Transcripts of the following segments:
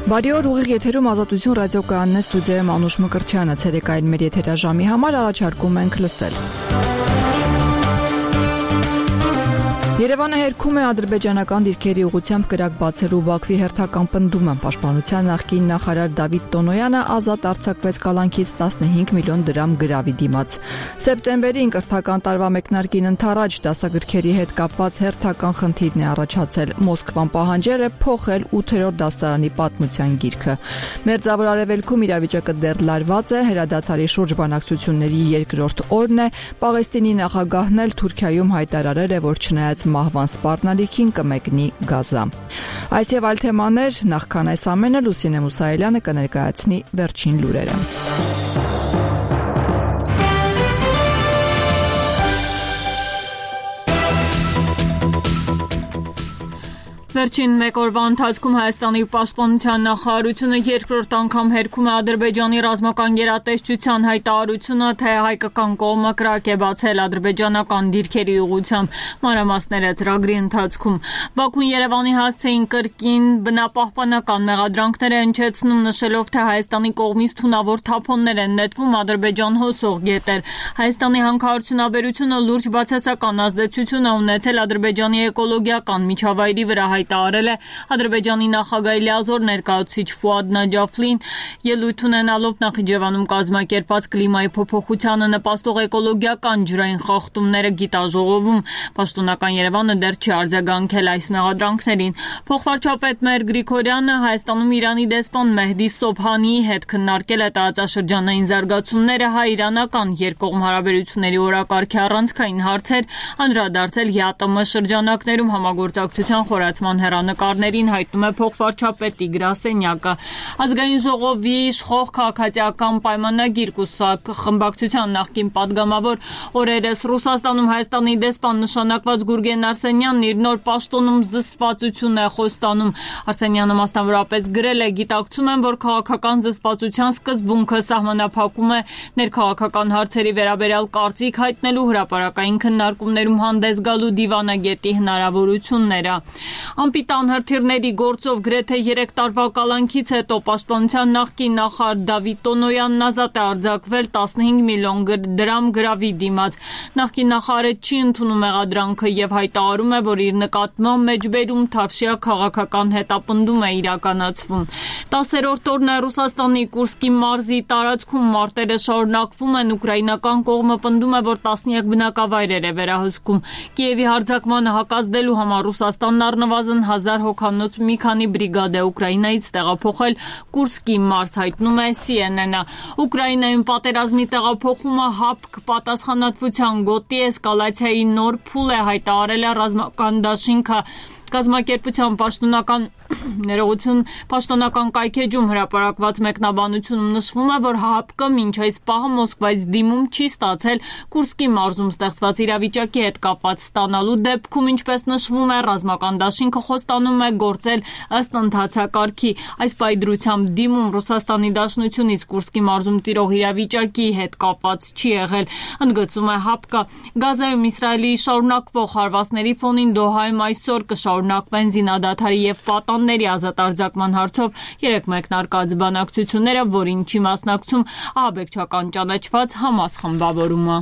Բարի օր, ուղիղ եթերում Ազատություն ռադիոկայանն է, ստուդիայում Անուշ Մկրտչյանը, ցերեկային մեր եթերաժամի համար առաջարկում ենք լսել։ Երևանը հերքում է ադրբեջանական դիրքերի ուղղությամբ կրակ բացելու Բաքվի հերթական պնդումը։ Պաշտպանության նախկին նախարար Դավիթ Տոնոյանը ազատ արձակվեց կալանքից 15 միլիոն դրամ գրավի դիմաց։ Սեպտեմբերին կրթական տարվա մեկնարկին ընթരാճ դասագրքերի հետ կապված հերթական խնդիրն է առաջացել։ Մոսկվան պահանջել է փոխել 8-րդ դասարանի պատմության գիրքը։ Մերձավոր Արևելքում իրավիճակը դեռ լարված է, հրադադարի շուրջ բանակցությունների երկրորդ օրն է։ Պաղեստինի նախագահն էլ Թուրքիայում հայտարարել է, որ չնայած մահվան սպառնալիքին կմեկնի Գազա։ Այս եւ այլ թեմաներ, նախքան այս ամենը Լուսինե Մուսայելյանը կներկայացնի վերջին լուրերը։ Վերջին մեկ օրվա ընթացքում Հայաստանի պաշտպանության նախարարությունը երկրորդ անգամ հերքում է Ադրբեջանի ռազմական գերատեսչության հայտարարությունը, թե հայկական կողմը կրակ է բացել ադրբեջանական դիրքերի ուղղությամբ։ Մանրամասները ծրագրի ընթացքում Բաքուն Երևանի հասցեին կրկին բնապահպանական մեղադրանքներ է հնչեցնում, նշելով, թե Հայաստանի կողմից թունավոր թափոններ են նետվում Ադրբեջան հոսող գետեր։ Հայաստանի հանքարդյունաբերությունը լուրջ բացասական ազդեցություն է ունեցել Ադրբեջանի էկոլոգիական միջավայրի վրա, հայտարարել է Ադրբեջանի նախագահի լիազոր ներկայացուցիչ Ֆուադ Նաջաֆլին, ելույթ ունենալով Նախիջևանում կազմակերպված կլիմայի փոփոխությանը նպաստող էկոլոգիական ջրային խախտումները գիտաժողովում։ Պաշտոնական Երևանը դեռ չի արձագանքել այս մեղադրանքներին։ Փոխվարչապետ Մհեր Գրիգորյանը Հայաստանում Իրանի դեսպան Մեհդի Սոբհանիի հետ քննարկել է տարածաշրջանային զարգացումները, հայ-իրանական երկկողմ հարաբերությունների օրակարգի առանցքային հարցեր, անդրադարձել ԵԱՏՄ շրջանակներում համագործակցության խորացման հեռանկարներին, հայտնում է փոխվարչապետի գրասենյակը։ Ազգային ժողովի իշխող քաղաքացիական պայմանագիր կուսակ խմբակցության նախկին падգամավոր, օրերս Ռուսաստանում Հայաստանի դեսպան նշանակված Գուրգեն Արսենյանն իր նոր պաշտոնում զսպվածություն է խոստանում։ Արսենյանը մասնավորապես գրել է. «Գիտակցում եմ, որ քաղաքական զսպվածության սկզբունքը սահմանափակում է ներքաղաքական հարցերի վերաբերյալ կարծիք հայտնելու, հրապարակային քննարկումներում հանդես գալու դիվանագետի հնարավորությունները»։ Անպիտան հրթիռների գործով գրեթե 3 տարվա կալանքից հետո պաշտպանության նախկին նախարար Դավիթ Տոնոյանն ազատ է արձակվել 15 միլիոն դրամ գրավի դիմաց։ Նախկին նախարարը չի ընդունում մեղադրանքը եւ հայտարարում է, որ իր նկատմամբ մեջբերում թավշյա քաղաքական հետապնդում է իրականացվում։ 10-րդ օրն է Ռուսաստանի Կուրսկի մարզի տարածքում մարտերը շարունակվում են, ուկրաինական կողմը պնդում է, որ տասնյակ բնակավայրեր է վերահսկում։ Կիևի հարձակմանը հակազդելու համար Ռուսաստանն առնվազն 1000 հոգանոց մի քանի բրիգադ է Ուկրաինայից տեղափոխել Կուրսկի մարզ, հայտնում է CNN-ը։ Ուկրաինայում պատերազմի տեղափոխումը ՀԱՊԿ պատասխանատվության գոտի էսկալացիայի նոր փուլ է, հայտարարել է ռազմական դաշինքը։ Կազմակերպության պաշտոնական կայքեջում հրապարակված մեկնաբանությունում նշվում է, որ ՀԱՊԿ մինչ այս պահը Մոսկվայից դիմում չի ստացել Կուրսկի մարզում ստեղծված իրավիճակի հետ կապված ստանալու դեպքում, ինչպես նշվում է, ռազմական դաշինքը խոստանում է գործել ըստ ընթացակարգի։ Այս պայդրությամբ դիմում Ռուսաստանի Դաշնությունից Կուրսկի մարզում տիրող իրավիճակի հետ կապված չի եղել, ընդգծում է ՀԱՊԿ-ը։ Գազայում Իսրայելի շարունակվող հարվածների ֆոնին Դոհայում այսօր կշարունակվեն զինադադարի եւ պատանների ազատ արձակման հարցով 3 մեկնարկած բանակցությունները, որին չի մասնակցում ահաբեկչական ճանաչված Համաս խմբավորումը։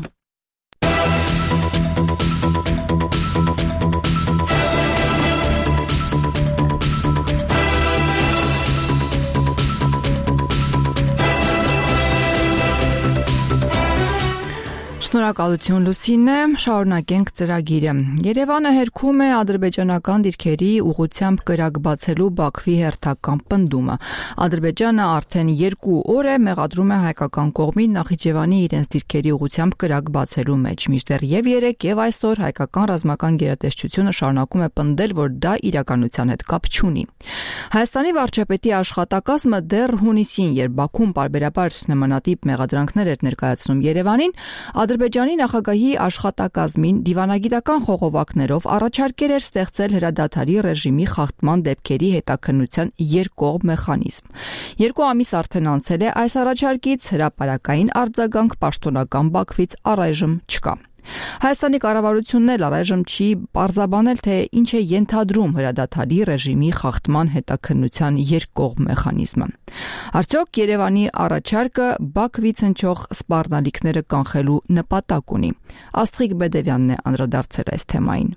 Շնորհակալություն Լուսինե, շարունակենք ծրագիրը։ Երևանը հերքում է ադրբեջանական դիրքերի ուղղությամբ կրակ բացելու Բաքվի հերթական պնդումը։ Ադրբեջանը արդեն 2 օր է մեղադրում է հայկական կողմին Նախիջևանի իրենց դիրքերի ուղղությամբ կրակ բացելու մեջ, մինչդեռ եւ 3 եւ այսօր հայկական ռազմական գերատեսչությունը շարունակում է պնդել, որ դա իրականության հետ կապ չունի։ Հայաստանի վարչապետի աշխատակազմը դեռ հունիսին, երբ Բաքուն պարբերաբար նմանատիպ մեղադրանքներ էր ներկայացնում Երևանին, Ադրբեջանի նախագահի աշխատակազմին դիվանագիտական խողովակներով առաջարկել էր ստեղծել հրադադարի ռեժիմի խախտման դեպքերի հետաքննության երկկողմ մեխանիզմ։ 2 ամիս արդեն անցել է այս առաջարկից, հրապարակային արձագանք պաշտոնական Բաքվից առայժմ չկա։ Հայաստանի կառավարությունն էլ առայժմ չի պարզաբանել, թե ինչ է ենթադրում հրադադարի ռեժիմի խախտման հետաքննության երկկողմ մեխանիզմը։ Արդյոք Երևանի առաջարկը Բաքվից հնչող սպառնալիքները կանխելու նպատակ ունի։ Աստղիկ Բեդևյանն է անդրադարձել այս թեմային։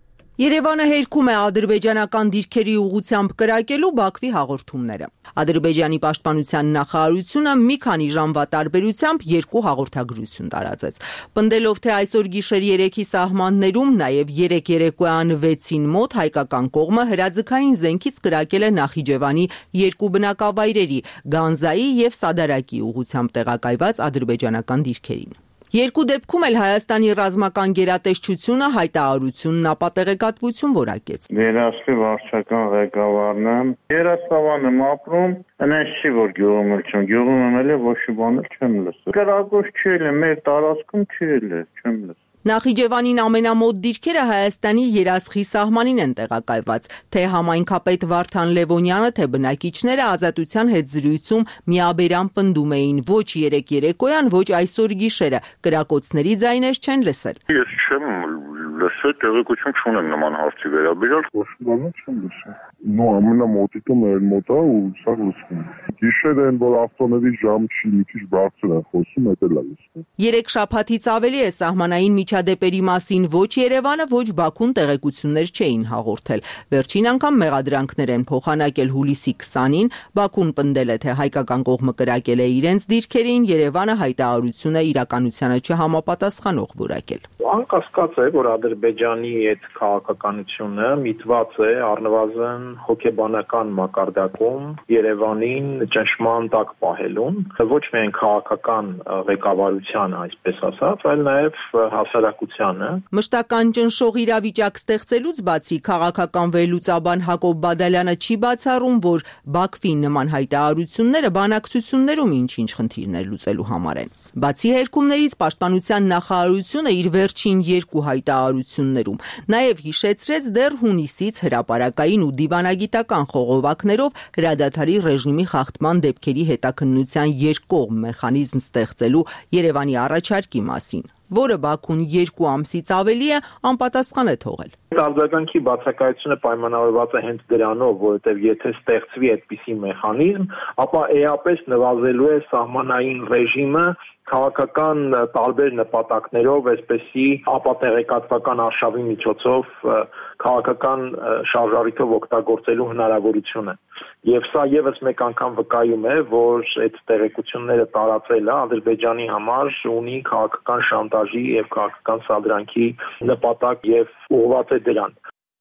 Երևանը հերքում է ադրբեջանական դիրքերի ուղղությամբ կրակելու Բաքվի հաղորդումները։ Ադրբեջանի պաշտպանության նախարարությունը մի քանի ժամվա տարբերությամբ 2 հաղորդագրություն տարածեց։ Պնդելով, թե այսօր գիշեր 3-ի սահմաններում, նաև 3 երեկոյան 6-ին մոտ հայկական կողմը հրաձգային զենքից կրակել է Նախիջևանի 2 բնակավայրերի՝ Գանձայի և Սադարակի ուղղությամբ տեղակայված ադրբեջանական դիրքերին։ Երկու դեպքում էլ Հայաստանի ռազմական գերատեսչությունը հայտարարությունն ապատեղեկատվություն որակեց։ Երասխի վարչական ղեկավարն եմ, Երասավան եմ ապրում, այնպես չի, որ գյուղում էլ չեմ, գյուղում եմ էլ ոչ մի բան չեմ լսել։ Կրակոց չի էլ, մեր տարածքում չի էլ, չեմ լսել։ Նախիջևանին ամենամոտ դիրքերը Հայաստանի Երասխի սահմանին են տեղակայված, թե համայնքապետ Վարդան Լևոնյանը, թե բնակիչները Ազատության հետ զրույցում միաբերան պնդում էին ոչ 3 երեկոյան, ոչ այսօր գիշերը, կրակոցների ձայներ չեն լսել։ Ես չեմ լսել, տեղեկություն չունեմ նման հարցի վերաբերյալ, ոչ մի բան չեմ լսել։ Նո, ամենամոտիկը մեր մոտ է ու սա լսվում։ Գիշերը են, որ ավտոների ժամ չի, մի քիչ բարձր են խոսում, դա էլ է լսվում։ 3 շաբաթից ավելի է սահմանային միջադեպերի մասին ոչ Երևանը, ոչ Բաքուն տեղեկություններ չէին հաղորդել։ Վերջին անգամ մեղադրանքներ են փոխանակել հուլիսի 20-ին, Բաքուն պնդել է, թե հայկական կողմը կրակել է իրենց դիրքերին, Երևանը հայտարարությունը իրականությանը չհամապատասխանող որակել։ Անկասկած է, որ Ադրբեջանի այդ քաղաքականությունը միտված է առնվազն հոգեբանական մակարդակում Երևանին ճնշման տակ պահելուն, ոչ միայն քաղաքական ղեկավարության, այսպես ասած, այլ նաև հասարակությանը։ Մշտական ճնշող իրավիճակ ստեղծելուց բացի քաղաքական վերլուծաբան Հակոբ Բադալյանը չի բացառում, որ Բաքվի նման հայտարարությունները բանակցություններում ինչ-ինչ խնդիրներ լուծելու համար են։ Բացի հերքումներից պաշտպանության նախարարությունը իր վերջին 2 հայտարարություններում նաև հիշեցրեց դեռ հունիսից հրապարակային ու դիվանագիտական խողովակներով հրադադարի ռեժիմի խախտման դեպքերի հետաքննության երկկողմ մեխանիզմ ստեղծելու Երևանի առաջարկի մասին, որը Բաքուն 2 ամսից ավելի է անպատասխան է թողել։ Արձագանքի բացակայությունը պայմանավորված է հենց դրանով, որովհետև եթե ստեղծվի այդպիսի մեխանիզմ, ապա էապես նվազելու է սահմանային ռեժիմը քաղաքական տարբեր նպատակներով, այսպեսի ապատեղեկատվական արշավի միջոցով քաղաքական շարժառիթով օգտագործելու հնարավորությունը։ Եվ սա եւս մեկ անգամ վկայում է, որ այդ տեղեկությունները տարածելը Ադրբեջանի համար ունի քաղաքական շանտաժի եւ քաղաքական սադրանքի նպատակ եւ ուղղված է դրան։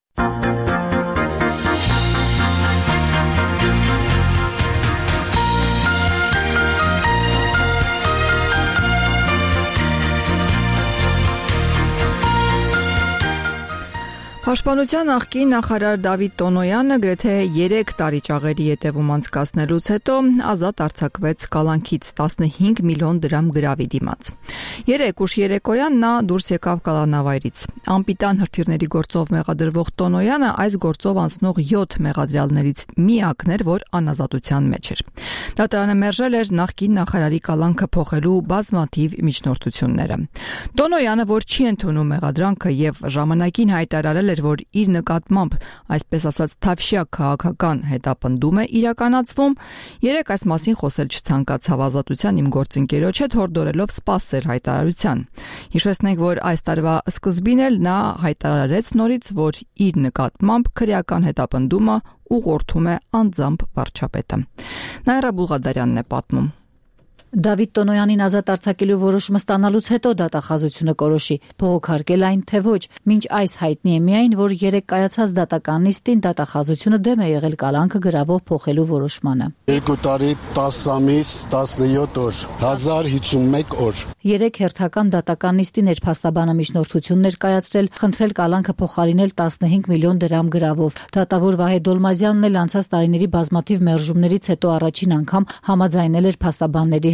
Պաշտպանության նախկին նախարար Դավիթ Տոնոյանը գրեթե 3 տարի ճաղերի ետևում անցկացնելուց հետո ազատ արձակվեց կալանքից 15 միլիոն դրամ գրավի դիմաց։ 3 ուշ երեկոյան նա դուրս եկավ կալանավայրից։ Անպիտան հրթիռների գործով մեղադրվող Տոնոյանը այս գործով անցնող 7 մեղադրյալներից միակն էր, որ անազատության մեջ էր։ Դատարանը մերժել էր նախկին նախարարի կալանքը փոխելու բազմաթիվ միջնորդությունները։ Տոնոյանը, որ չի ընդունում մեղադրանքը եւ ժամանակին հայտարարել էր, որ իր նկատմամբ, այսպես ասած, թավշյա քաղաքական հետապնդում է իրականացվում, 3 այս մասին խոսել չցանկացավ ազատության իմ գործընկերոջ հետ հորդորելով սպասել հայտարարության։ Հիշեցնենք, որ այս տարվա սկզբին էլ նա հայտարարեց նորից, որ իր նկատմամբ քրեական հետապնդումը ուղղորդում է անձամբ վարչապետը։ Նաիրա Բուղադարյանն է պատմում։ Դավիթ Տոնոյանին ազատ արձակելու որոշումը ստանալուց հետո դատախազությունը կորոշի փողոքարկել այն թե ոչ, մինչ այս հայտնի է միայն, որ 3 կայացած դատական նիստին դատախազությունը դեմ է եղել կալանքը գրավով փոխելու որոշմանը։ 2 տարի 10 ամիս 17 օր 1051 օր 3 հերթական դատական նիստին էր փաստաբանը միջնորդություններ կայացրել, խնդրել կալանքը փոխարինել 15 միլիոն դրամ գրավով։ Դատավոր Վահե Դոլմազյանն էլ անցած տարիների բազմաթիվ մերժումներից հետո առաջին անգամ համաձայնել էր փաստաբանների հետ։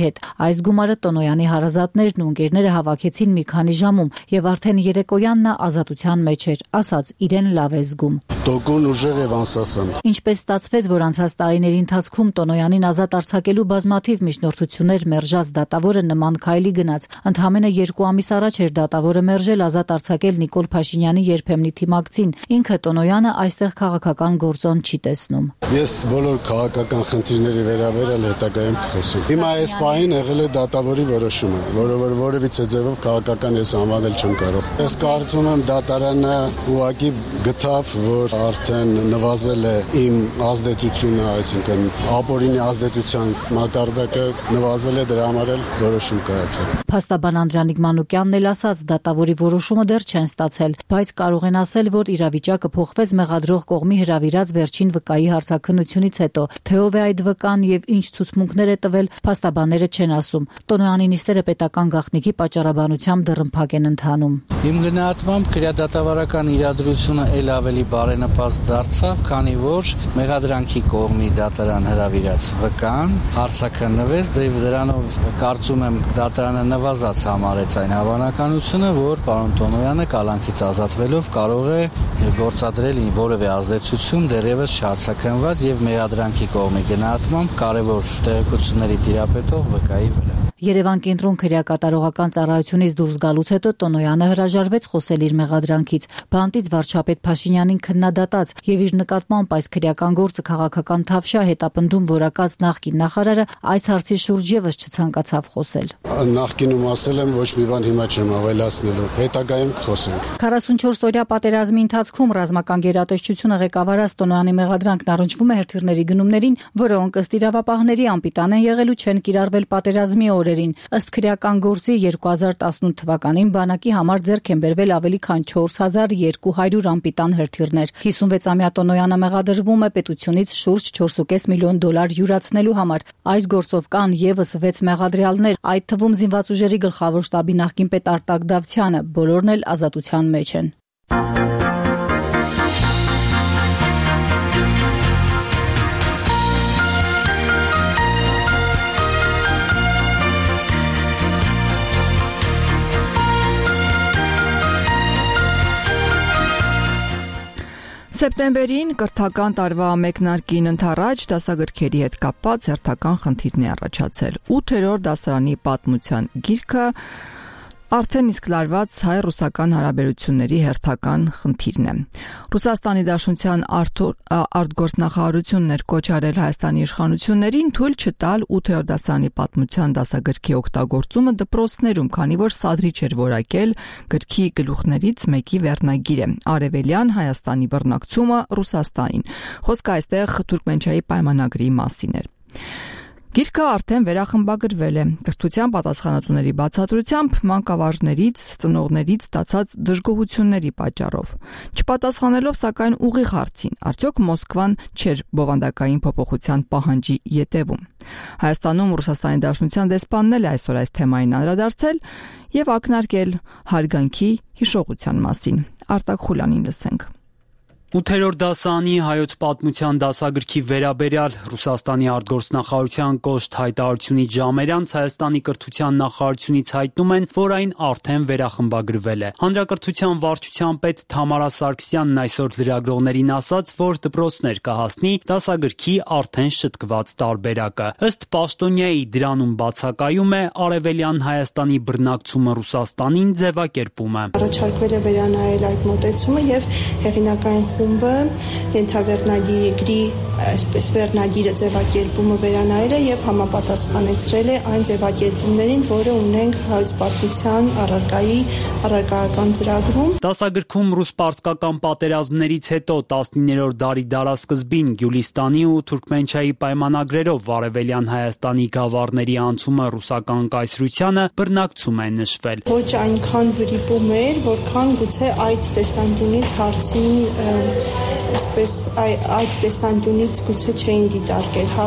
հետ։ Այս գումարը Տոնոյանի հարազատներն ու ընկերները հավաքեցին մի քանի ժամում եւ արդեն երեկոյան նա ազատության մեջ էր, ասաց իրեն լավ է զգում։ Տոկուն ուժեղ եւ անսասան։ Ինչպես ստացվեց, որ անցած տարիների ընթացքում Տոնոյանին ազատ արձակելու բազմաթիվ միջնորդություններ մերժած դատավորը նման քայլի գնաց։ Ընդամենը 2 ամիս առաջ էր դատավորը մերժել ազատ արձակել Նիկոլ Փաշինյանի երբեմնի թիմակցին։ Ինքը Տոնոյանը այստեղ քաղաքական գործոն չի տեսնում։ Ես բոլոր քաղաքական խնդիրների վերաբերյալ հետագայում կխոսեմ։ Հիմա այս պահին եղել է դատավորի որոշումը, որը որևիցե ձևով քաղաքական ես անվանել չեմ կարող։ Ես կարծում եմ դատարանը ուղղակի գտավ, որ արդեն նվազել է իմ ազդեցությունը, այսինքն ապօրինի ազդեցության մակարդակը նվազել է, դրա համար էլ որոշում կայացվեց։ Փաստաբան Անդրանիկ Մանուկյանն էլ ասաց, դատավորի որոշումը դեռ չեն ստացել, բայց կարող են ասել, որ իրավիճակը փոխվեց մեղադրող կողմի հրավիրած վերջին վկայի հարցաքննությունից հետո։ Թե ով է այդ վկան եւ ինչ ցուցմունքներ է տվել, փաստաբանները չեն ասում։ Տոնոյանի նիստերը պետական գաղտնիքի պատճառաբանությամբ դռնփակ են ընթանում։ Իմ գնահատմամբ քրեադատավարական իրադրությունը ել ավելի բարենպաստ դարձավ, քանի որ մեղադրանքի կողմի դատարան հրավիրած վկան հարցաքննվեց, դրանով կարծում եմ դատարանը նվազած համարեց այն հավանականությունը, որ պարոն Տոնոյանը կալանքից ազատվելով կարող է գործադրել որևէ ազդեցություն դեռևս չհարցաքննված եւ մեղադրանքի կողմի գնահատմամբ կարևոր տեղեկությունների տիրապետող վկայի վրա։ Երևան կենտրոն քրեակատարողական ծառայությունից դուրս գալուց հետո Տոնոյանը հրաժարվեց խոսել իր մեղադրանքից։ Բանտից վարչապետ Փաշինյանին քննադատած եւ իր նկատմամբ այս քրեական գործը քաղաքական թավշյա հետապնդում որակած նախկին նախարարը այս հարցի շուրջ եւս չցանկացավ խոսել։ Նախկինում ասել եմ, ոչ մի բան հիմա չեմ ավելացնելու, հետագայում կխոսենք։ 44-օրյա պատերազմի ընթացքում ռազմական գերատեսչությունը ղեկավարած Տոնոյանի մեղադրանքն առնչվում է հերթիրների գնումներին, որոնք ըստ իրավապահների անպիտան են եղել ու չեն կիրառվել պատերազմի օրերին։ Ըստ քրեական գործի 2018 թվականին բանակի համար ձեռք են բերվել ավելի քան 4200 անպիտան հերթիրներ։ 56-ամյա Տոնոյանը մեղադրվում է պետությունից շուրջ 4.5 միլիոն դոլար յուրացնելու համար։ Այս գործով կան եւս 6 մեղադրյալներ, այդ թվում զինված ուժերի գլխավոր շտաբի նախկին պետ Արտակ Դավթյանը, բոլորն էլ ազատության մեջ են։ Սեպտեմբերին կրթական տարվա մեկնարկին ընթառաջ դասագրքերի հետ կապված հերթական խնդիրն է առաջացել։ 8-րդ դասարանի պատմության գիրքը արդեն իսկ լարված հայ-ռուսական հարաբերությունների հերթական խնդիրն է։ Ռուսաստանի Դաշնության արտգործնախարարությունն էր կոչ արել Հայաստանի իշխանություններին թույլ չտալ 8-րդ դասարանի պատմության դասագրքի օգտագործումը դպրոցներում, քանի որ սադրիչ էր որակել գրքի գլուխներից մեկի վերնագիրը՝ Արևելյան Հայաստանի բռնակցումը Ռուսաստանին։ Խոսքը այստեղ Թուրքմենչայի պայմանագրի մասին էր։ Գիրքը արդեն վերախմբագրվել է։ Կրթության պատասխանատուների բացատրությամբ մանկավարժներից, ծնողներից ստացած դժգոհությունների պատճառով։ Չպատասխանելով սակայն ուղիղ հարցին, արդյոք Մոսկվան չէր բովանդակային փոփոխության պահանջի ետևում։ Հայաստանում Ռուսաստանի Դաշնության դեսպանն էլ այսօր այս թեմային անդրադարձել եւ ակնարկել հարգանքի հիշողության մասին։ Արտակ Խուլյանին լսենք։ 8-րդ դասարանի հայոց պատմության դասագրքի վերաբերյալ Ռուսաստանի արտգործնախարարության կոշտ հայտարարությունից ժամեր անց Հայաստանի կրթության նախարարությունից հայտնում են, որ այն արդեն վերախմբագրվել է։ Հանրակրթության վարչության պետ Թամարա Սարգսյանն այսօր լրագրողներին ասաց, որ դպրոցներ կհասնի դասագրքի արդեն շտկված տարբերակը։ Ըստ պաշտոնյայի դրանում բացակայում է Արևելյան Հայաստանի բռնակցումը Ռուսաստանին ձևակերպումը։ Առաջարկվել է վերանայել այդ մոտեցումը եւ հեղինակային խումբը ենթավերնագիրի այսպես վերնագիրը ձևակերպումը վերանայել է եւ համապատասխանեցրել է այն ձևակերպումներին, որը ունենք հայոց պատմության առարկայական ծրագրում։ Դասագրքում ռուս-պարսկական պատերազմներից հետո 19-րդ դարի դարասկզբին Գյուլիստանի ու Թուրքմենչայի պայմանագրերով Արևելյան Հայաստանի գավառների անցումը ռուսական կայսրությանը բռնակցում է նշվել։ Ոչ այնքան վրիպում էր, որքան գուցե այդ տեսանկյունից հարցին այսպես այդ տեսանկյունից գուցե չէին դիտարկել հարցը։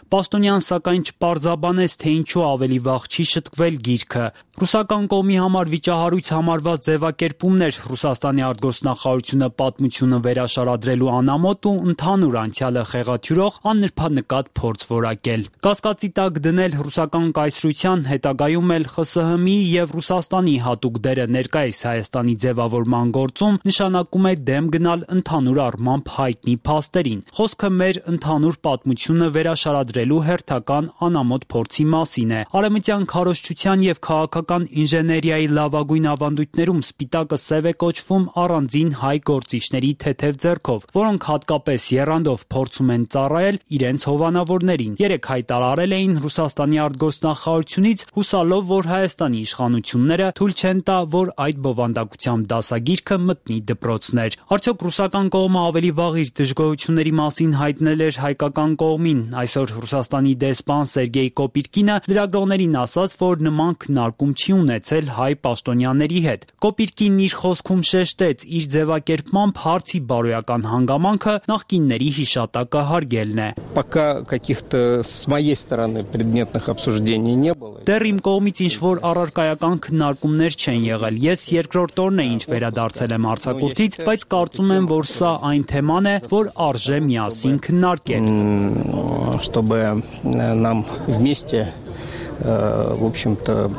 Պաշտոնյան սակայն չպարզաբանեց, թե ինչու ավելի վաղ չի շտկվել գիրքը։ Ռուսական կողմի համար վիճահարույց համարված ձևակերպումներ Ռուսաստանի արտգործնախարարությունը պատմությունը վերաշարադրելու անամոթ ու ընդհանուր անցյալը խեղաթյուրող աննրբանկատ փորձ որակել։ Կասկածի տակ դնել ռուսական կայսրության, հետագայում էլ ԽՍՀՄ-ի եւ Ռուսաստանի հատուկ դերը ներկայիս Հայաստանի ձևավորման գործում նշանակում է դեմ գնալ ընդհանուր առմամբ հայտնի փաստերին։ Խոսքը մեր ընդհանուր պատմությունը վերաշարադրելու հերթական անամոթ փորձի մասին է։ Արևմտյան քարոզչության եւ քաղաքական ինժեներիայի լավագույն ավանդույթներում սպիտակը սև է կոչվում առանձին հայ գործիչների թեթև ձեռքով, որոնք հատկապես եռանդով փորձում են ծառայել իրենց հովանավորներին։ Երեք հայտարարել էին Ռուսաստանի արտգործնախարարությունից, հուսալով, որ Հայաստանի իշխանությունները թույլ չեն տա, որ այդ բովանդակությամբ դասագիրքը մտնի դպրոցներ։ Արդյոք ռուսական կողմը ավելի վաղ իր դժգոհությունների մասին հայտնել էր հայկական կողմին։ Այսօր Ռուսաստանի դեսպան Սերգեյ Կոպիրկինը լրագրողներին ասաց, որ նման քննարկում չի ունեցել հայ պաշտոնյաների հետ։ Կոպիրկինն իր խոսքում շեշտեց, իր ձևակերպմամբ հարցի բարոյական հանգամանքը նախկինների հիշատակը հարգելն է։ Пока каких-то с моей стороны предметных обсуждений не было. Դեռ իմ կողմից ինչ-որ առարկայական քննարկումներ չեն եղել։ Ես երկրորդ օրն է ինչ վերադարձել եմ արձակուրդից, բայց կարծում եմ, որ սա այն թեման է, որ արժե միասին քննարկել։ Чтобы нам вместе, в общем-то,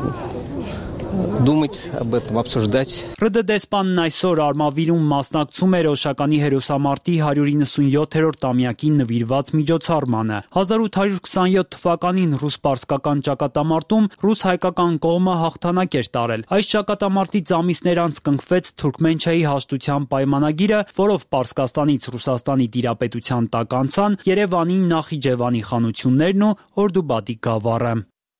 думать об этом, обсуждать. ՌԴ դեսպանն այսօր Արմավիրում մասնակցում էր Օշականի հերոսամարտի 197-րդ տարեկան նվիրված միջոցառմանը։ 1827 թվականին ռուս-պարսկական ճակատամարտում ռուս-հայկական կողմը հաղթանակ էր տարել։ Այս ճակատամարտից ամիսներ անց կնքվեց Թուրքմենչայի հաշտության պայմանագիրը, որով Պարսկաստանից Ռուսաստանի տիրապետության տակ անցան Երևանի, Նախիջևանի խանություններն ու Օրդուբադի գավառը։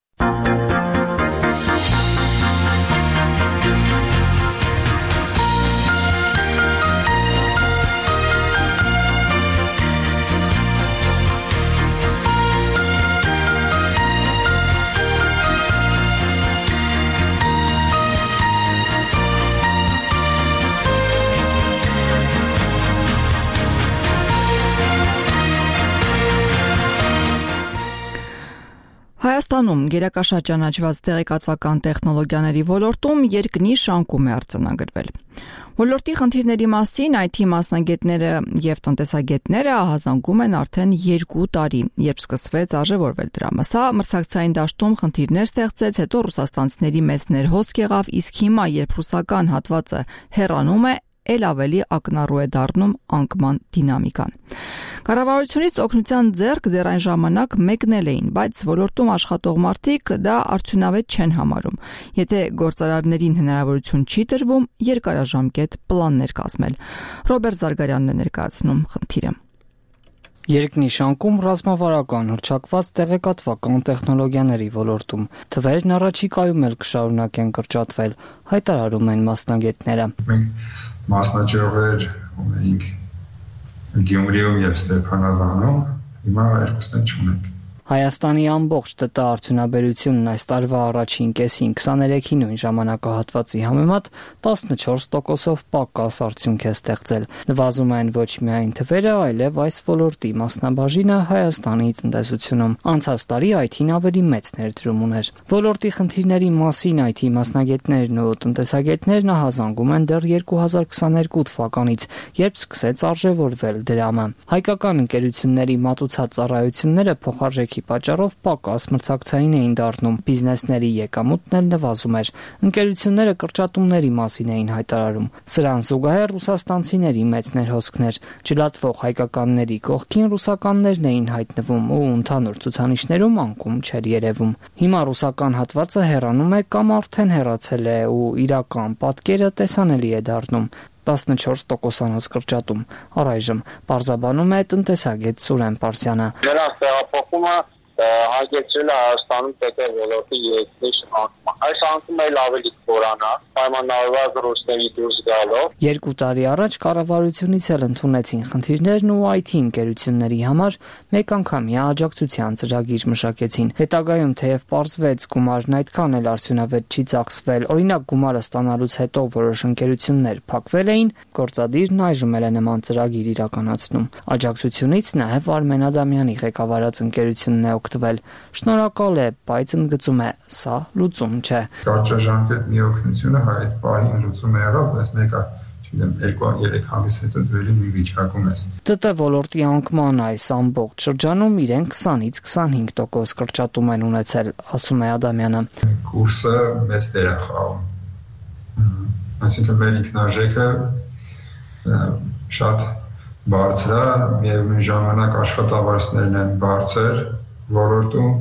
Հայաստանում գերակաշրջանաչված տեղեկատվական տեխնոլոգիաների ոլորտում երկնի շանկում է արձանագրվել։ Ոլորտի խնդիրների մասին IT մասնագետները եւ տնտեսագետները ահազանգում են արդեն 2 տարի, երբ սկսվեց արժևորվել դրամը։ Սա մրցակցային դաշտում խնդիրներ ստեղծեց, հետո ռուսաստանցիների մեծ ներհոսք եղավ, իսկ հիմա, երբ ռուսական հատվածը հեռանում է, էլ ավելի ակնառու է դառնում անկման դինամիկան։ Կառավարությունից օգնության ձեռք դեռ այն ժամանակ մեկնել էին, բայց ոլորտում աշխատող մարդիկ դա արդյունավետ չեն համարում։ Եթե գործարարներին հնարավորություն չի տրվում, երկարաժամկետ պլաններ կազմել։ Ռոբերտ Զարգարյանն է ներկայացնում խնդիրը։ Երկնի շանկում ռազմավարական հռչակված տեղեկատվական տեխնոլոգիաների ոլորտում թվերն առաջիկայում էլ կշարունակեն կրճատվել, հայտարարում են մասնագետները։ Մենք մասնաճյուղեր ունեինք Գյումրիում եւ Ստեփանավանում, հիմա երկուսն չունենք։ Հայաստանի ամբողջ ՏՏ արդյունաբերությունն այս տարվա առաջին կեսին 23-ի նույն ժամանակահատվածի համեմատ 14%-ով պակաս արդյունք է ստեղծել։ Նվազում են ոչ միայն թվերը, այլև այս ոլորտի մասնաբաժինը Հայաստանի տնտեսությունում։ Անցած տարի IT-ն ավելի մեծ ներդրում ուներ։ Ոլորտի խնդիրների մասին IT մասնագետներն ու տնտեսագետներն ահազանգում են դեռ 2022 թվականից, երբ սկսեց արժևորվել դրամը։ Հայկական ընկերությունների մատուցած ծառայությունները փոխարժեքի պատճառով պակաս մրցակցային էին դառնում, բիզնեսների եկամուտն էլ նվազում էր։ Ընկերությունները կրճատումների մասին էին հայտարարում։ Սրան զուգահեռ ռուսաստանցիների մեծ ներհոսքներ, ջլատվող հայկականների կողքին ռուսականներն էին հայտնվում ու ընդհանուր ցուցանիշներում անկում չէր երևում։ Հիմա ռուսական հատվածը հեռանում է կամ արդեն հեռացել է ու իրական պատկերը տեսանելի է դառնում։ 14%-անոց կրճատում։ Առայժմ պարզաբանում է տնտեսագետ Սուրեն Պարսյանը։ Նրանց տեղափոխումը հագեցրել է Հայաստանում ՏՏ ոլորտի երկրի շնորհիվ։ Այս անկումը էլ ավելի կորանա, պայմանավորված ռուսների դուրս գալով։ 2 տարի առաջ կառավարությունից էլ ընդունեցին խնդիրներն ու IT ընկերությունների համար մեկ անգամյա աջակցության ծրագիր մշակեցին։ Հետագայում թեև պարզվեց գումարն այդքան էլ արդյունավետ չի ծախսվել, օրինակ գումարը ստանալուց հետո որոշ ընկերություններ փակվել էին, գործադիրն այժմ էլ է նման ծրագիր իրականացնում։ Աջակցությունից նաև Արմեն Ադամյանի ղեկավարած ընկերությունն է օգտվել։ Շնորհակալ է, բայց ընդգծում է, սա լուծում չէ։ Կարճաժամկետ մի օգնությունը այդ պահին լուծում է եղավ, բայց մեկը 2-3 ամիս հետո դու էլի մի վիճակում ես։ ՏՏ ոլորտի անկման այս ամբողջ շրջանում իրեն 20-ից 25% կրճատում են ունեցել, ասում է Ադամյանը։ Կուրսը մեծ դեր է խաղում։ Այսինքն մեր ինքնարժեքը շատ բարձր է, միևնույն ժամանակ աշխատավարձներն են բարձր ոլորտում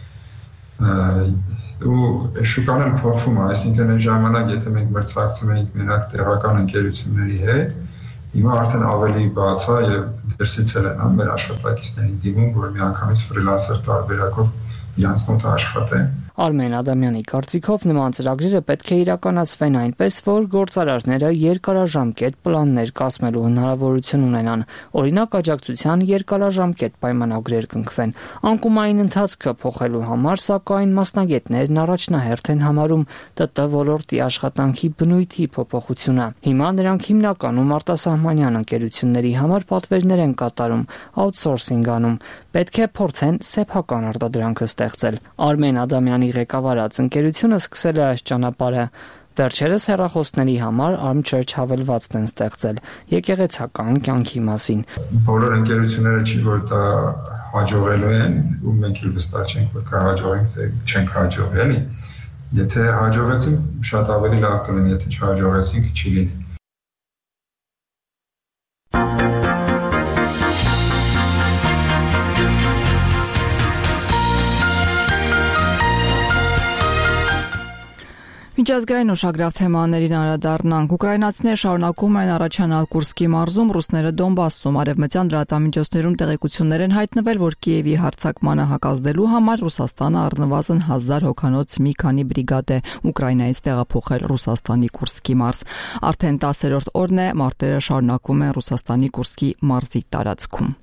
ու շուկան էլ փոխվում է, այսինքն այն ժամանակ եթե մենք մրցակցում էինք մենակ տեղական ընկերությունների հետ, հիմա արդեն ավելի բաց է եւ դրսից էլ են մեր աշխատակիցներին դիմում, որ միանգամից ֆրիլանսեր տարբերակով իրանց մոտ աշխատեն։ Արմեն Ադամյանի կարծիքով նման ծրագրերը պետք է իրականացվեն այնպես, որ գործարարները երկարաժամկետ պլաններ կազմելու հնարավորություն ունենան, օրինակ աջակցության երկարաժամկետ պայմանագրեր կնքվեն։ Անկումային ընթացքը փոխելու համար, սակայն մասնագետներն առաջնահերթ են համարում ՏՏ ոլորտի աշխատանքի բնույթի փոփոխությունը։ Հիմա նրանք հիմնականում արտասահմանյան ընկերությունների համար պատվերներ են կատարում, outsourcing անում։ Պետք է փորձեն սեփական արտադրանքը ստեղծել։ Արմեն Ադամյանի ղեկավարած ընկերությունը սկսել է այս ճանապարհը։ Վերջերս հեռախոսների համար Armchurch հավելվածն են ստեղծել եկեղեցական կյանքի մասին։ Բոլոր ընկերությունները չի որ դա հաջողելու են, ու մենք էլ վստահ չենք որ կհաջողենք, թե չենք հաջողելի։ Եթե հաջողեցին, շատ ավելի լավ կլինի, եթե չհաջողեցինք, չի լինի։ Միջազգային ուշագրավ թեմաներին անդրադառնանք։ Ուկրաինացիները շարունակում են առաջանալ Կուրսկի մարզում, ռուսները Դոնբասում։ Արևմտյան լրատվամիջոցներում տեղեկություններ են հայտնվել, որ Կիևի հարձակմանը հակազդելու համար Ռուսաստանը առնվազն 1000 հոգանոց մի քանի բրիգադ է Ուկրաինայից տեղափոխել Ռուսաստանի Կուրսկի մարզ։ Արդեն 10-րդ օրն է մարտերը շարունակում են Ռուսաստանի Կուրսկի մարզի տարածքում։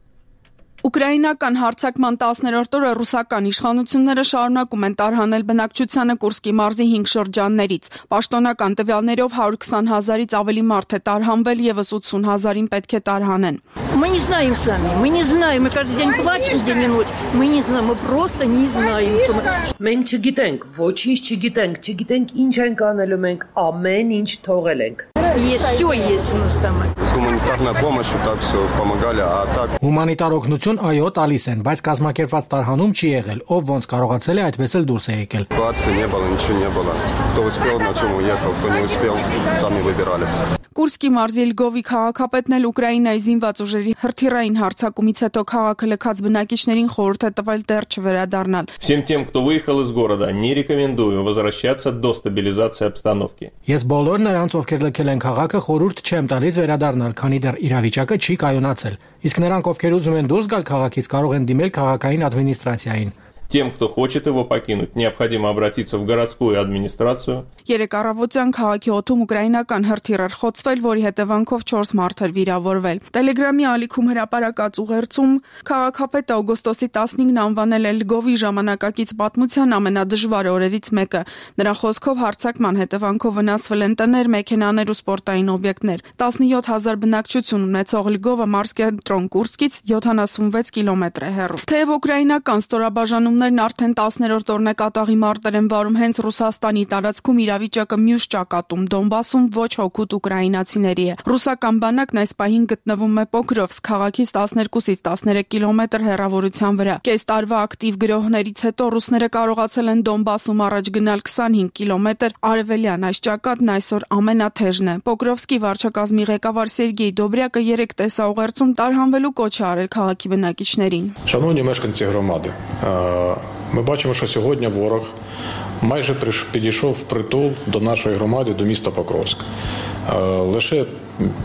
Ուկրաինական հարձակման 10-րդ օրը ռուսական իշխանությունները շարունակում են տարհանել բնակչությանը Կուրսկի մարզի 5 շրջաններից։ Պաշտոնական տվյալներով 120,000-ից ավելի մարդ է տարհանվել, եւս 80,000-ին պետք է տարհանեն։ Мы не знаем сами, мы не знаем, мы каждый день плачем день и ночь. Мы не знаем, мы просто не знаем. Մենք չգիտենք, ոչինչ չգիտենք ինչ ենք անելու, մենք ամեն ինչ թողել ենք։ Есть, все есть у нас там. С гуманитарной помощью так все помогали, а так Հումանիտար օգնություն այո տալիս են, բայց կազմակերպված տարհանում չի եղել, ով ոնց կարողացել է այդպես էլ դուրս է եկել։ Ситуации не было, ничего не было. Кто успел, на чем уехал, кто не успел, сами выбирались. Կուրսկի մարզի Լգովի քաղաքապետն էլ Ուկրաինայի զինված ուժերի հրթիռային հարձակումից հետո քաղաքը լքած բնակիչներին խորհուրդ է տվել դեռ չվերադառնալ։ Всем тем, кто выехал из города, не рекомендую возвращаться до стабилизации обстановки. Ես բոլոր նրանց, ովքեր լքել են քաղաքը, խորհուրդ չեմ տալիս վերադառնալ, քանի դեռ իրավիճակը չի կայունացել։ Իսկ նրանք, ովքեր ուզում են դուրս գալ քաղաքից, կարող են դիմել քաղաքային ադմինիստրացիային։ Тем, кто хочет его покинуть, необходимо обратиться в городскую администрацию. Երեք առավոտյան քաղաքի օդում ուկրաինական հրթիռ խոցվել, որի հետևանքով 4 մարդ էր վիրավորվել։ Տելեգրամի ալիքում հրապարակած ուղերձում քաղաքապետը օգոստոսի 15-ն անվանել է Լգովի ժամանակակից պատմության ամենադժվար օրերից մեկը։ Նրա խոսքով հարձակման հետևանքով վնասվել են տներ, մեքենաներ ու սպորտային օբյեկտներ։ 17,000 բնակչություն ունեցող Լգովը մարզկենտրոն Կուրսկից 76 կիլոմետր է հեռու։ Թեև ուկրաինական ստորաբաժանումներն արդեն 10-րդ օրն է կատաղի մարտեր են վարում հենց Ռուսաստանի տարածքում, իրավիճակը մյուս ճակատում Դոնբասում ոչ հոգուտ ուկրաինացիների է։ Ռուսական բանակն այս պահին գտնվում է Պոկրովսկ քաղաքից 12-ից 13 կիլոմետր հեռավորության վրա։ Կես տարվա ակտիվ գրոհներից հետո ռուսները կարողացել են Դոնբասում առաջ գնալ 25 կիլոմետր արևելյան այս ճակատն այսօր ամենաթեժն է։ Պոկրովսկի վարչակազմի ղեկավար Սերգեյ Դոբրյակը երեք տեսաուղերձում տարհանվելու կոչ է արել քաղաքի բնակիչներին։ Шановні мешканці громади, ми бачимо, що сьогодні ворог майже підійшов впритул до нашої громади, до міста Покровськ. Лише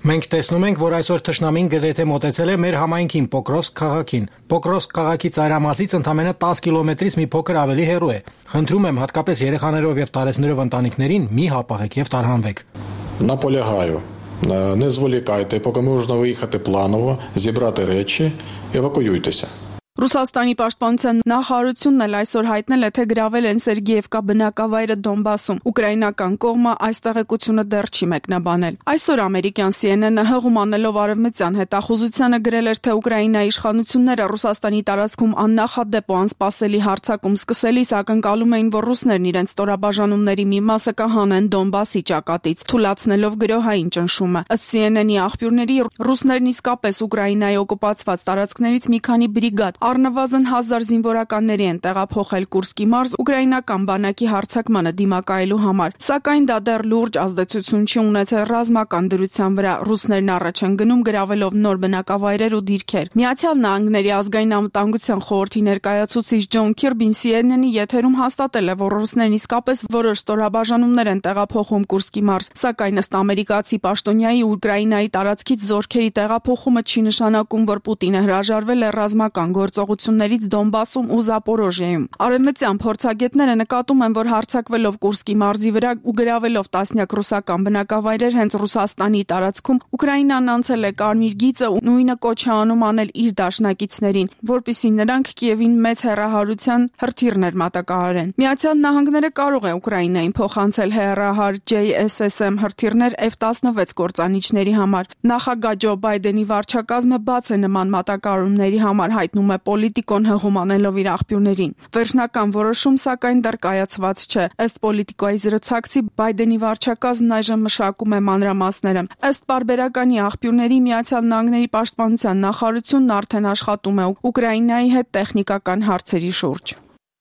Մենք տեսնում ենք, որ այսօր թշնամին գրեթե մոտեցել է մեր համայնքին Պոկրովսկ քաղաքին։ Պոկրովսկ քաղաքի ծայրամասից ընդամենը 10 կիլոմետրից մի փոքր ավելի հեռու է։ Խնդրում եմ հատկապես երեխաներով եւ տարեցներով ընտանիքներին մի հապաղեք եւ տարհանվեք։ Наполягаю. Не зволікайте, поки можна виїхати планово, зібрати речі, евакуюйтеся. Ռուսաստանի պաշտպանության նախարարությունն էլ այսօր հայտնել է, թե գրավել են Սերգեևկա բնակավայրը Դոնբասում։ Ուկրաինական կողմը այս տեղեկությունը դեռ չի մեկնաբանել։ Այսօր ամերիկյան CNN-ը հղում անելով արևմտյան հետախուզությանը գրել էր, թե Ուկրաինայի իշխանությունները Ռուսաստանի տարածքում աննախադեպ ու անսպասելի հարձակում սկսելիս ակնկալում էին, որ ռուսներն իրենց ստորաբաժանումների մի մասը կհանեն Դոնբասի ճակատից, թուլացնելով գրոհային ճնշումը։ Ըստ CNN-ի աղբյուրների, ռուսներն իսկապես Ուկրաինայի օկուպացված տարածքներից մի քանի բրիգադ առնվազն 1000 զինվորականների են տեղափոխել Կուրսկի մարզ ուկրաինական բանակի հարձակմանը դիմակայելու համար, սակայն դա դեռ լուրջ ազդեցություն չի ունեցել ռազմական դրության վրա։ Ռուսներն առաջ են գնում գրավելով նոր բնակավայրեր ու դիրքեր։ Միացյալ Նահանգների ազգային անվտանգության խորհրդի ներկայացուցիչ Ջոն Քիրբին CNN-ի եթերում հաստատել է, որ ռուսներն իսկապես որոշ ստորաբաժանումներ են տեղափոխում Կուրսկի մարզ, սակայն ըստ ամերիկացի պաշտոնյայի Ուկրաինայի տարածքից զորքերի տեղափոխումը չի նշանակում, որ Պուտինը հրաժարվել է ռազմական գործողություններից Դոնբասում ու Զապորոժիայում։ Արևմտյան փորձագետները նկատում են, որ հարձակվելով Կուրսկի մարզի վրա ու գրավելով տասնյակ ռուսական բնակավայրեր հենց Ռուսաստանի տարածքում, Ուկրաինան անցել է կարմիր գիծը ու նույնը կոչ է անում անել իր դաշնակիցներին, որպեսզի նրանք Կիևին մեծ հեռահարության հրթիռներ մատակարարեն։ Միացյալ Նահանգները կարող է Ուկրաինային փոխանցել հեռահար JSSM հրթիռներ F-16 կործանիչների համար։ Նախագահ Ջո Բայդենի վարչակազմը բաց է նման մատակարարումների համար, հայտնում է Պոլիտիկոն հղում անելով իր աղբյուրներին։ Վերջնական որոշում սակայն դեռ կայացված չէ։ Ըստ Պոլիտիկոյի զրուցակցի Բայդենի վարչակազմն այժմ մշակում է մանրամասները։ Ըստ պարբերականի աղբյուրների Միացյալ Նահանգների պաշտպանության նախարարությունն արդեն աշխատում է Ուկրաինայի հետ տեխնիկական հարցերի շուրջ։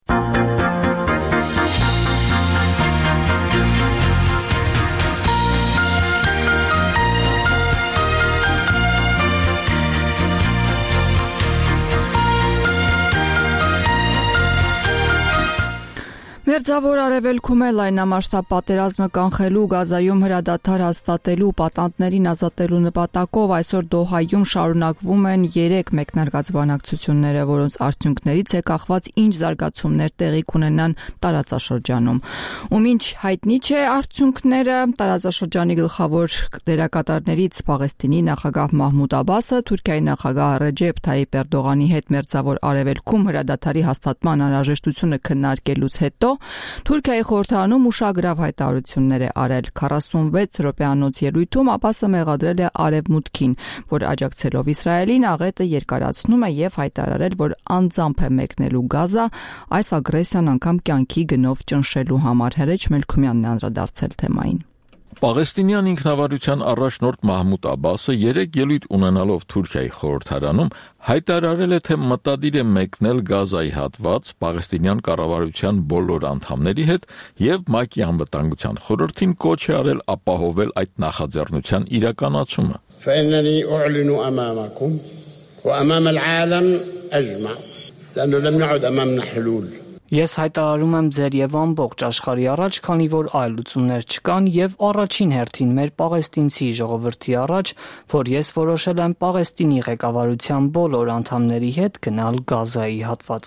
Մերձավոր Արևելքում է լայնամասշտաբ պատերազմը կանխելու, Գազայում հրադադար հաստատելու, պատանդներին ազատելու նպատակով այսօր Դոհայում շարունակվում են 3 մեկնարկած բանակցությունները, որոնց արդյունքներից է կախված ինչ զարգացումներ տեղի կունենան տարածաշրջանում։ Ու մինչ հայտնի չէ արդյունքները, տարածաշրջանի գլխավոր դերակատարներից Պաղեստինի նախագահ Մահմուդ Աբասը Թուրքիայի նախագահ Ռեջեփ Թայիպ Էրդողանի հետ Մերձավոր Արևելքում հրադադարի հաստատման անհրաժեշտությունը քննարկելուց հետո Թուրքիայի խորհրդարանում ուշագրավ հայտարարություններ է արել 46 րոպեանոց ելույթում Աբասը մեղադրել է Արևմուտքին, որ աջակցելով Իսրայելին աղետը երկարացնում է եւ հայտարարել, որ անձամբ է մեկնելու Գազա այս ագրեսիան անգամ կյանքի գնով ճնշելու համար։ Հերեջ Մելքումյանն է անդրադարձել թեմային։ Պաղեստինյան ինքնավարության առաջնորդ Մահմուդ Աբասը 3 ելույթ ունենալով Թուրքիայի խորհրդարանում հայտարարել է, թե մտադիր է մեկնել Գազայի հատված Պաղեստինյան կառավարության բոլոր անդամների հետ եւ ՄԱԿ-ի անվտանգության խորհրդին կոչ է արել ապահովել այդ նախաձեռնության իրականացումը։ فإنني أعلن أمامكم وأمام العالم أجمع لأنه لم يعد أمامنا حلول. Ես հայտարարում եմ ձեր եւ ամբողջ աշխարհի առաջ, քանի որ այլ լուծումներ չկան եւ առաջին հերթին մեր պաղեստինցի ժողովրդի առաջ, որ ես որոշել եմ Պաղեստինի ղեկավարության բոլոր անդամների հետ գնալ Գազայի հատված։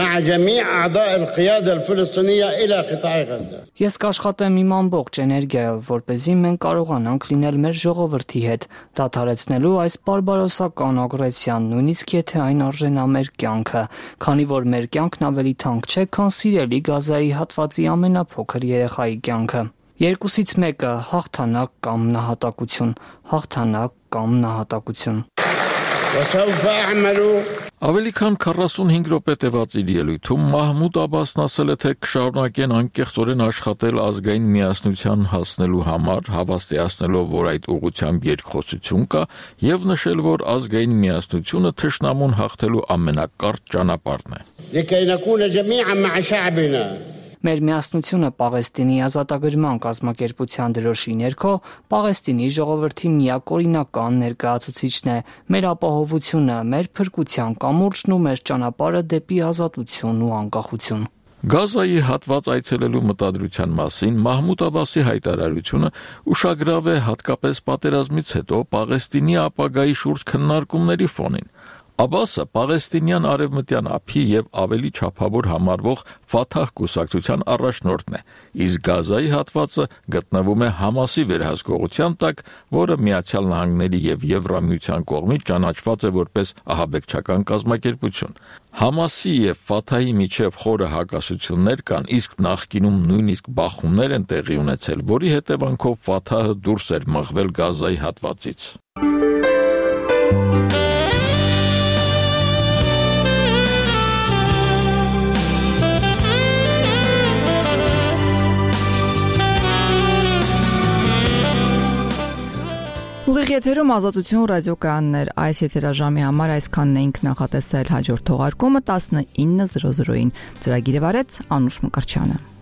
Ես կաշխատեմ իմ ամբողջ էներգիայով, որպեսզի մենք կարողանանք լինել մեր ժողովրդի հետ, դադարեցնելու այս բարբարոսական ագրեսիան, նույնիսկ եթե այն արժենա մեր կյանքը, քանի որ մեր կյանքն ավելի թանկ չէ, քան սիրելի Գազայի հատվածի ամենափոքր երեխայի կյանքը։ Երկուսից մեկը հաղթանակ կամ նահատակություն, հաղթանակ կամ նահատակություն։ Ավելի քան 45 րոպե տևած իր ելույթում Մահմուդ Աբասն ասել է, թե կշարունակեն անկեղծորեն աշխատել ազգային միասնության հասնելու համար, հավաստիացնելով, որ այդ ուղղությամբ երկխոսություն կա, եւ նշել, որ ազգային միասնությունը թշնամուն հաղթելու ամենակարճ ճանապարհն է։ Մեր միասնությունը Պաղեստինի ազատագրման կազմակերպության դրոշի ներքո Պաղեստինի ժողովրդի միակօրինական ներկայացուցիչն է, մեր ապահովությունը, մեր փրկության կամուրջն ու մեր ճանապարհը դեպի ազատություն ու անկախություն։ Գազայի հատված այցելելու մտադրության մասին Մահմուդ Աբասի հայտարարությունը ուշագրավ է հատկապես պատերազմից հետո Պաղեստինի ապագայի շուրջ քննարկումների ֆոնին։ Աբասը Պաղեստինյան արևմտյան ափի եւ ավելի չափավոր համարվող Ֆաթահ կուսակցության առաջնորդն է, իսկ Գազայի հատվածը գտնվում է Համասի վերահսկողության տակ, որը Միացյալ Նահանգների եւ Եվրամիության կողմից ճանաչված է որպես ահաբեկչական կազմակերպություն։ Համասի եւ Ֆաթահի միջև խորը հակասություններ կան, իսկ նախկինում նույնիսկ բախումներ են տեղի ունեցել, որի հետևանքով Ֆաթահը դուրս էր մղվել Գազայի հատվածից։ Ուղիղ եթերում Ազատություն ռադիոկայաններ, այս եթերաժամի համար այսքանն էինք նախատեսել, հաջորդ թողարկումը 19:00-ին։ Ծրագիրը վարեց Անուշ Մկրտչյանը։